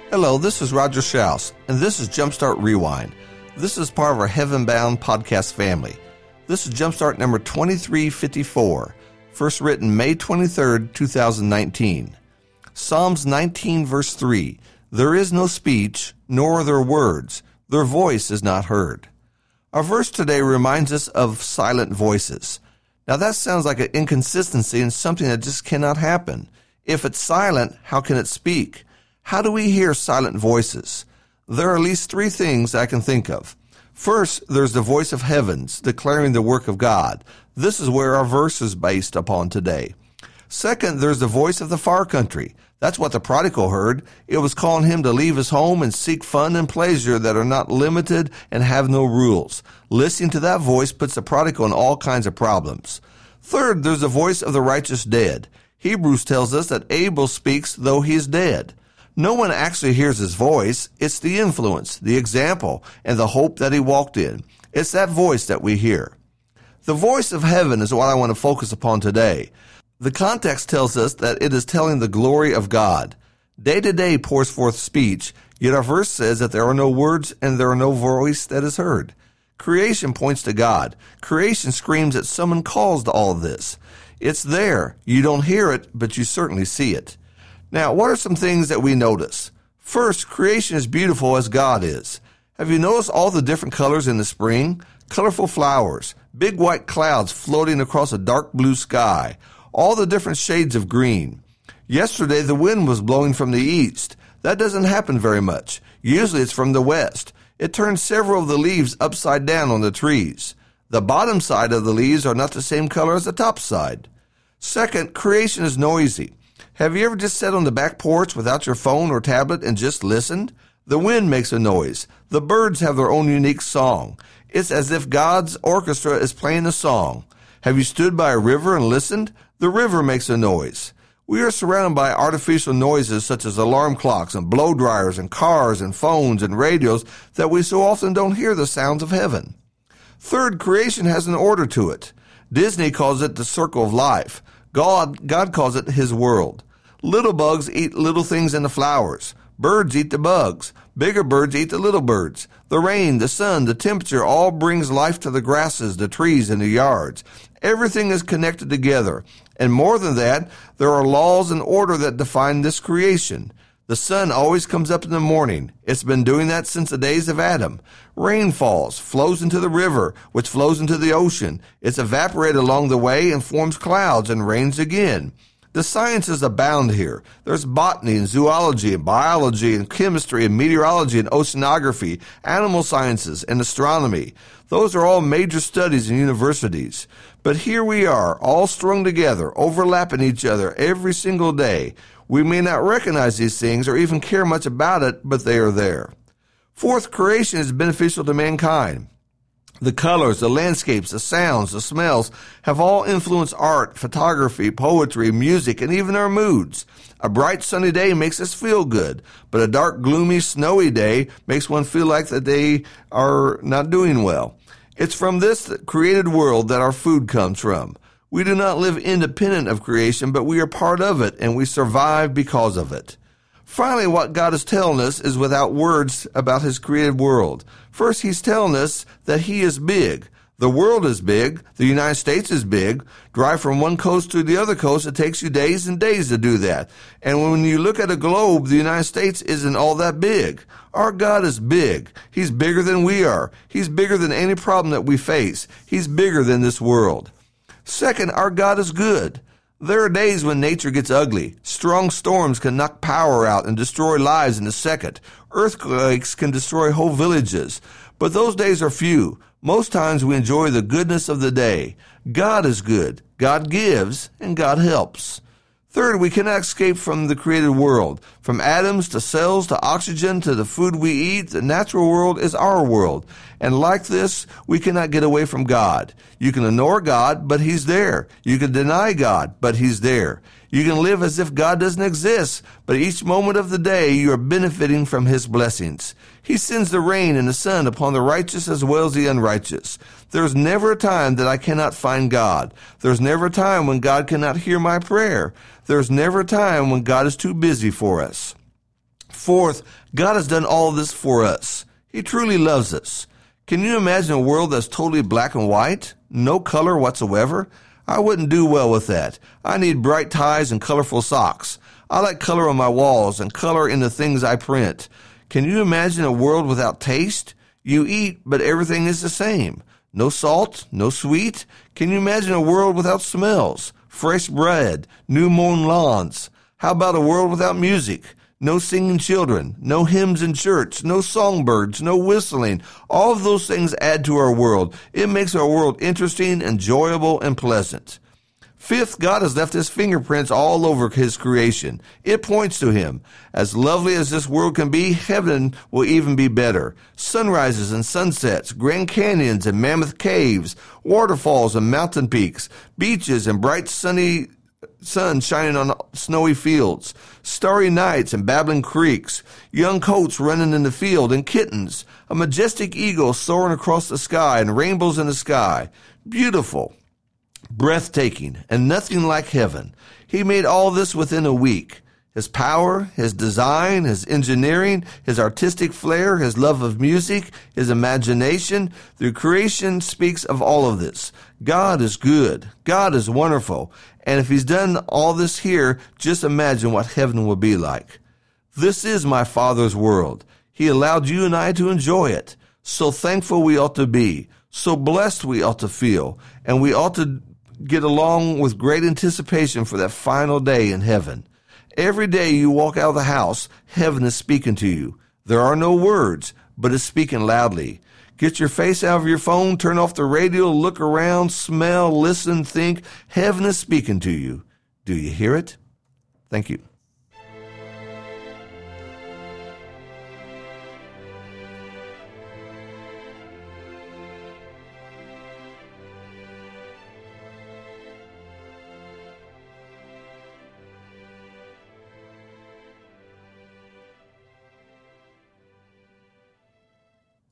Hello, this is Roger Schaus, and this is Jumpstart Rewind. This is part of our Heaven Bound podcast family. This is Jumpstart number 2354, first written May 23rd, 2019. Psalms 19, verse 3, There is no speech, nor are there words. Their voice is not heard. Our verse today reminds us of silent voices. Now that sounds like an inconsistency and something that just cannot happen. If it's silent, how can it speak? How do we hear silent voices? There are at least three things I can think of. First, there's the voice of heavens declaring the work of God. This is where our verse is based upon today. Second, there's the voice of the far country. That's what the prodigal heard. It was calling him to leave his home and seek fun and pleasure that are not limited and have no rules. Listening to that voice puts the prodigal in all kinds of problems. Third, there's the voice of the righteous dead. Hebrews tells us that Abel speaks though he is dead. No one actually hears his voice. It's the influence, the example, and the hope that he walked in. It's that voice that we hear. The voice of heaven is what I want to focus upon today. The context tells us that it is telling the glory of God. Day to day pours forth speech, yet our verse says that there are no words and there are no voice that is heard. Creation points to God. Creation screams that someone caused all of this. It's there. You don't hear it, but you certainly see it. Now, what are some things that we notice? First, creation is beautiful as God is. Have you noticed all the different colors in the spring? Colorful flowers, big white clouds floating across a dark blue sky, all the different shades of green. Yesterday, the wind was blowing from the east. That doesn't happen very much. Usually it's from the west. It turns several of the leaves upside down on the trees. The bottom side of the leaves are not the same color as the top side. Second, creation is noisy. Have you ever just sat on the back porch without your phone or tablet and just listened? The wind makes a noise. The birds have their own unique song. It's as if God's orchestra is playing a song. Have you stood by a river and listened? The river makes a noise. We are surrounded by artificial noises such as alarm clocks and blow dryers and cars and phones and radios that we so often don't hear the sounds of heaven. Third, creation has an order to it. Disney calls it the circle of life. God calls it his world. Little bugs eat little things in the flowers. Birds eat the bugs. Bigger birds eat the little birds. The rain, the sun, the temperature all brings life to the grasses, the trees, and the yards. Everything is connected together. And more than that, there are laws and order that define this creation. The sun always comes up in the morning. It's been doing that since the days of Adam. Rain falls, flows into the river, which flows into the ocean. It's evaporated along the way and forms clouds and rains again. The sciences abound here. There's botany and zoology and biology and chemistry and meteorology and oceanography, animal sciences and astronomy. Those are all major studies in universities. But here we are, all strung together, overlapping each other every single day. We may not recognize these things or even care much about it, but they are there. Fourth, creation is beneficial to mankind. The colors, the landscapes, the sounds, the smells have all influenced art, photography, poetry, music, and even our moods. A bright sunny day makes us feel good, but a dark, gloomy, snowy day makes one feel like that they are not doing well. It's from this created world that our food comes from. We do not live independent of creation, but we are part of it, and we survive because of it. Finally, what God is telling us is without words about his created world. First, he's telling us that he is big. The world is big. The United States is big. Drive from one coast to the other coast, it takes you days and days to do that. And when you look at a globe, the United States isn't all that big. Our God is big. He's bigger than we are. He's bigger than any problem that we face. He's bigger than this world. Second, our God is good. There are days when nature gets ugly. Strong storms can knock power out and destroy lives in a second. Earthquakes can destroy whole villages. But those days are few. Most times we enjoy the goodness of the day. God is good. God gives, and God helps. Third, we cannot escape from the created world. From atoms to cells to oxygen to the food we eat, the natural world is our world. And like this, we cannot get away from God. You can ignore God, but he's there. You can deny God, but he's there. You can live as if God doesn't exist, but each moment of the day you are benefiting from his blessings. He sends the rain and the sun upon the righteous as well as the unrighteous. There's never a time that I cannot find God. There's never a time when God cannot hear my prayer. There's never a time when God is too busy for us. Fourth, God has done all this for us. He truly loves us. Can you imagine a world that's totally black and white? No color whatsoever? I wouldn't do well with that. I need bright ties and colorful socks. I like color on my walls and color in the things I print. Can you imagine a world without taste? You eat, but everything is the same. No salt, no sweet. Can you imagine a world without smells? Fresh bread, new mown lawns. How about a world without music? No singing children, no hymns in church, no songbirds, no whistling. All of those things add to our world. It makes our world interesting, enjoyable, and pleasant. Fifth, God has left his fingerprints all over his creation. It points to him. As lovely as this world can be, heaven will even be better. Sunrises and sunsets, Grand Canyons and mammoth caves, waterfalls and mountain peaks, beaches and bright sunny sun shining on snowy fields, starry nights and babbling creeks, young coats running in the field and kittens, a majestic eagle soaring across the sky and rainbows in the sky. Beautiful, breathtaking, and nothing like heaven. He made all this within a week. His power, his design, his engineering, his artistic flair, his love of music, his imagination, the creation speaks of all of this. God is good. God is wonderful. And if he's done all this here, just imagine what heaven will be like. This is my Father's world. He allowed you and I to enjoy it. So thankful we ought to be. So blessed we ought to feel. And we ought to get along with great anticipation for that final day in heaven. Every day you walk out of the house, heaven is speaking to you. There are no words, but it's speaking loudly. Get your face out of your phone, turn off the radio, look around, smell, listen, think. Heaven is speaking to you. Do you hear it? Thank you.